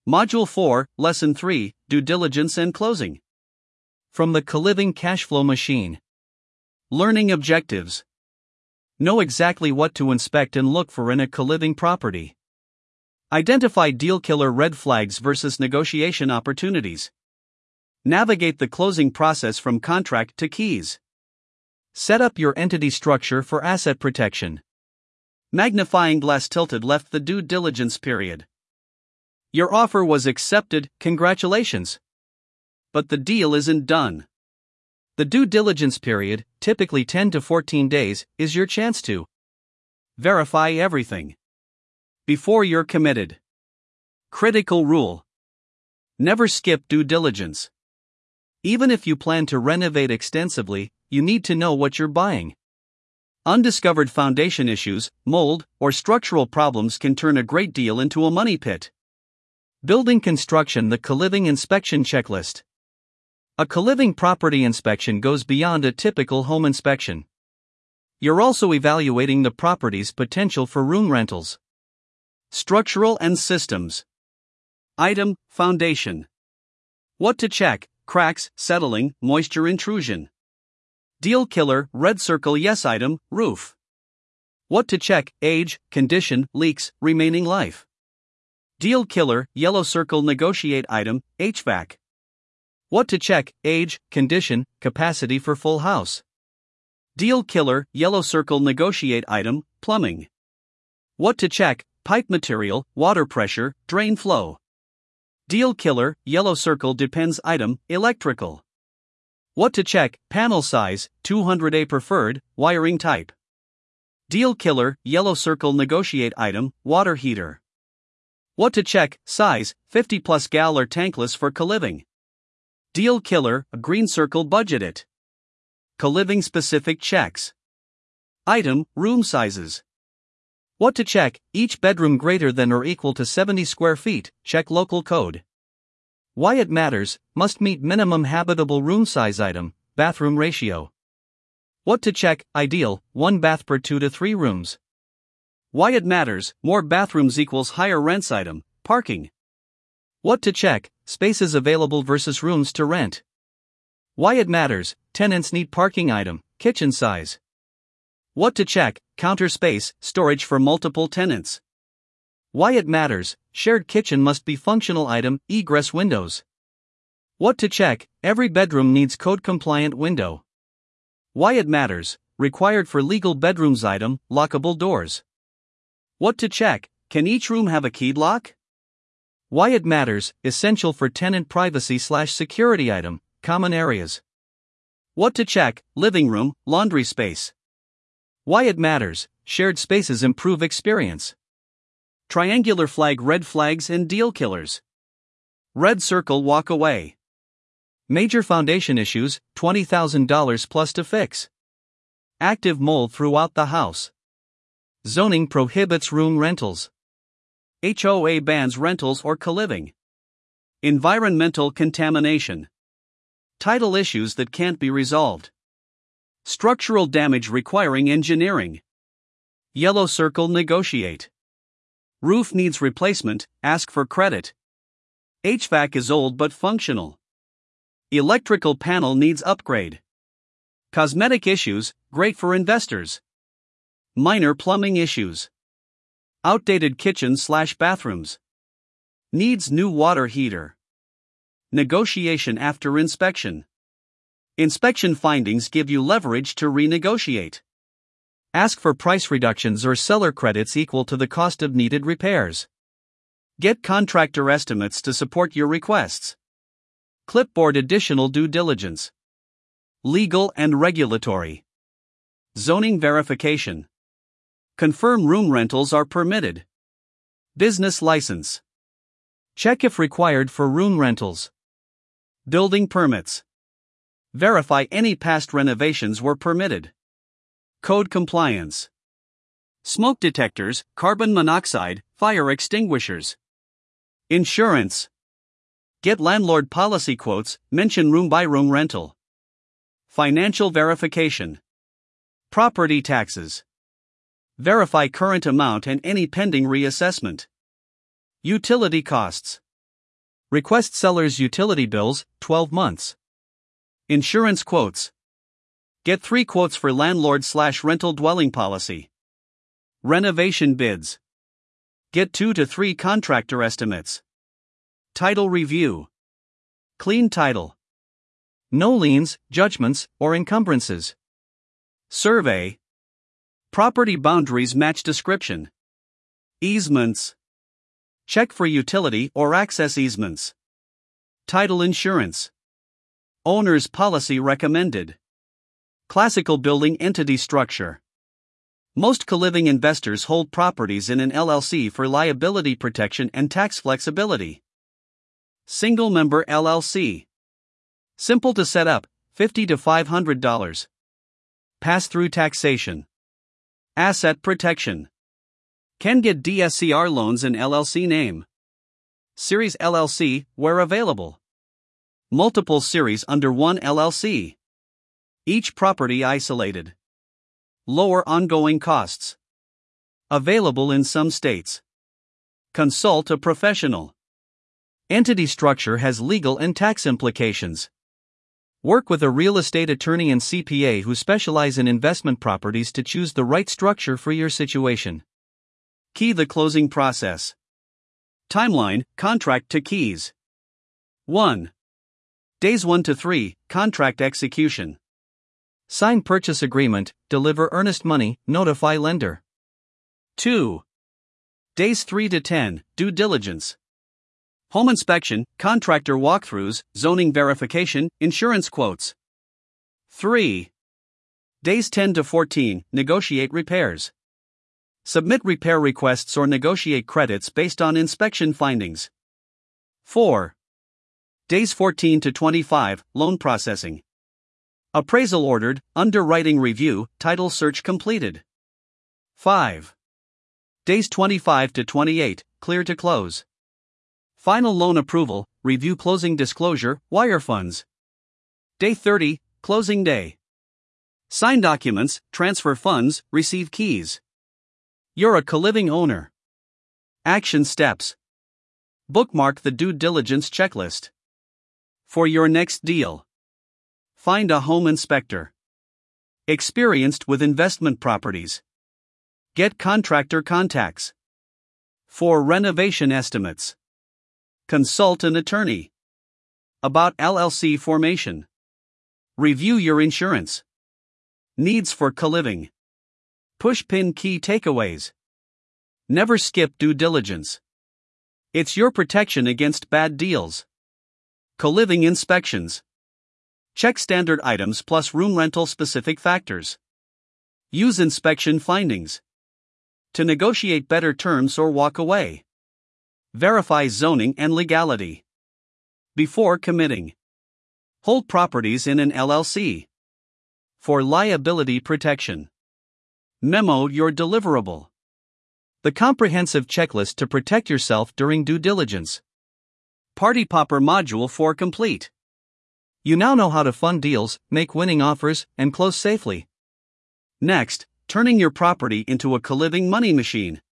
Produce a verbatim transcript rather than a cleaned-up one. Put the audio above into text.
Module four, Lesson three, Due Diligence and Closing. From the Co-Living Cashflow Machine. Learning objectives. Know exactly what to inspect and look for in a co-living property. Identify deal killer red flags versus negotiation opportunities. Navigate the closing process from contract to keys. Set up your entity structure for asset protection. Magnifying glass tilted left the due diligence period. Your offer was accepted, congratulations. But the deal isn't done. The due diligence period, typically ten to fourteen days, is your chance to verify everything before you're committed. Critical rule: never skip due diligence. Even if you plan to renovate extensively, you need to know what you're buying. Undiscovered foundation issues, mold, or structural problems can turn a great deal into a money pit. Building construction: the co-living inspection checklist. A co-living property inspection goes beyond a typical home inspection. You're also evaluating the property's potential for room rentals. Structural and systems. Item: foundation. What to check: cracks, settling, moisture intrusion. Deal killer: red circle yes. Item: roof. What to check: age, condition, leaks, remaining life. Deal killer: yellow circle negotiate. Item: H V A C. What to check: age, condition, capacity for full house. Deal killer: yellow circle negotiate. Item: plumbing. What to check: pipe material, water pressure, drain flow. Deal killer: yellow circle depends. Item: electrical. What to check: panel size, two hundred A preferred, wiring type. Deal killer: yellow circle negotiate. Item: water heater. What to check: size, fifty plus gal or tankless for co-living. Deal killer: a green circle budget it. Co-living specific checks. Item: room sizes. What to check: each bedroom greater than or equal to seventy square feet, check local code. Why it matters: must meet minimum habitable room size. Item: bathroom ratio. What to check: ideal, one bath per two to three rooms. Why it matters: more bathrooms equals higher rents. Item: parking. What to check: spaces available versus rooms to rent. Why it matters: tenants need parking. Item: kitchen size. What to check: counter space, storage for multiple tenants. Why it matters: shared kitchen must be functional. Item: egress windows. What to check: every bedroom needs code compliant window. Why it matters: required for legal bedrooms. Item: lockable doors. What to check: can each room have a keyed lock? Why it matters: essential for tenant privacy slash security. Item: common areas. What to check: living room, laundry space. Why it matters: shared spaces improve experience. Triangular flag red flags and deal killers. Red circle walk away. Major foundation issues, twenty thousand dollars plus to fix. Active mold throughout the house. Zoning prohibits room rentals. H O A bans rentals or co-living. Environmental contamination. Title issues that can't be resolved. Structural damage requiring engineering. Yellow circle negotiate. Roof needs replacement, ask for credit. H V A C is old but functional. Electrical panel needs upgrade. Cosmetic issues, great for investors. Minor plumbing issues. Outdated kitchen slash bathrooms. Needs new water heater. Negotiation after inspection. Inspection findings give you leverage to renegotiate. Ask for price reductions or seller credits equal to the cost of needed repairs. Get contractor estimates to support your requests. Clipboard additional due diligence. Legal and regulatory. Zoning verification. Confirm room rentals are permitted. Business license. Check if required for room rentals. Building permits. Verify any past renovations were permitted. Code compliance. Smoke detectors, carbon monoxide, fire extinguishers. Insurance. Get landlord policy quotes, mention room by room rental. Financial verification. Property taxes. Verify current amount and any pending reassessment. Utility costs. Request seller's utility bills, twelve months. Insurance quotes. Get three quotes for landlord slash rental dwelling policy. Renovation bids. Get two to three contractor estimates. Title review. Clean title. No liens, judgments, or encumbrances. Survey. Property boundaries match description. Easements. Check for utility or access easements. Title insurance. Owner's policy recommended. Classical building entity structure. Most co-living investors hold properties in an L L C for liability protection and tax flexibility. Single member L L C. Simple to set up, fifty to five hundred dollars. Pass-through taxation. Asset protection. Can get D S C R loans in L L C name. Series L L C, where available. Multiple series under one L L C. Each property isolated. Lower ongoing costs. Available in some states. Consult a professional. Entity structure has legal and tax implications. Work with a real estate attorney and C P A who specialize in investment properties to choose the right structure for your situation. Key the closing process. Timeline, contract to keys. one. Days one to three, contract execution. Sign purchase agreement, deliver earnest money, notify lender. two. Days three to ten, due diligence. Home inspection, contractor walkthroughs, zoning verification, insurance quotes. three. Days ten to fourteen, negotiate repairs. Submit repair requests or negotiate credits based on inspection findings. four. Days fourteen to twenty-five, loan processing. Appraisal ordered, underwriting review, title search completed. five. Days twenty-five to twenty-eight, clear to close. Final loan approval, review closing disclosure, wire funds. Day thirty, closing day. Sign documents, transfer funds, receive keys. You're a co-living owner. Action steps. Bookmark the due diligence checklist. For your next deal. Find a home inspector. Experienced with investment properties. Get contractor contacts. For renovation estimates. Consult an attorney. About L L C formation. Review your insurance. Needs for co-living. Push-pin key takeaways. Never skip due diligence. It's your protection against bad deals. Co-living inspections. Check standard items plus room rental specific factors. Use inspection findings to negotiate better terms or walk away. Verify zoning and legality before committing. Hold properties in an L L C for liability protection. Memo your deliverable. The comprehensive checklist to protect yourself during due diligence. Party Popper Module four complete. You now know how to fund deals, make winning offers, and close safely. Next, turning your property into a co-living money machine.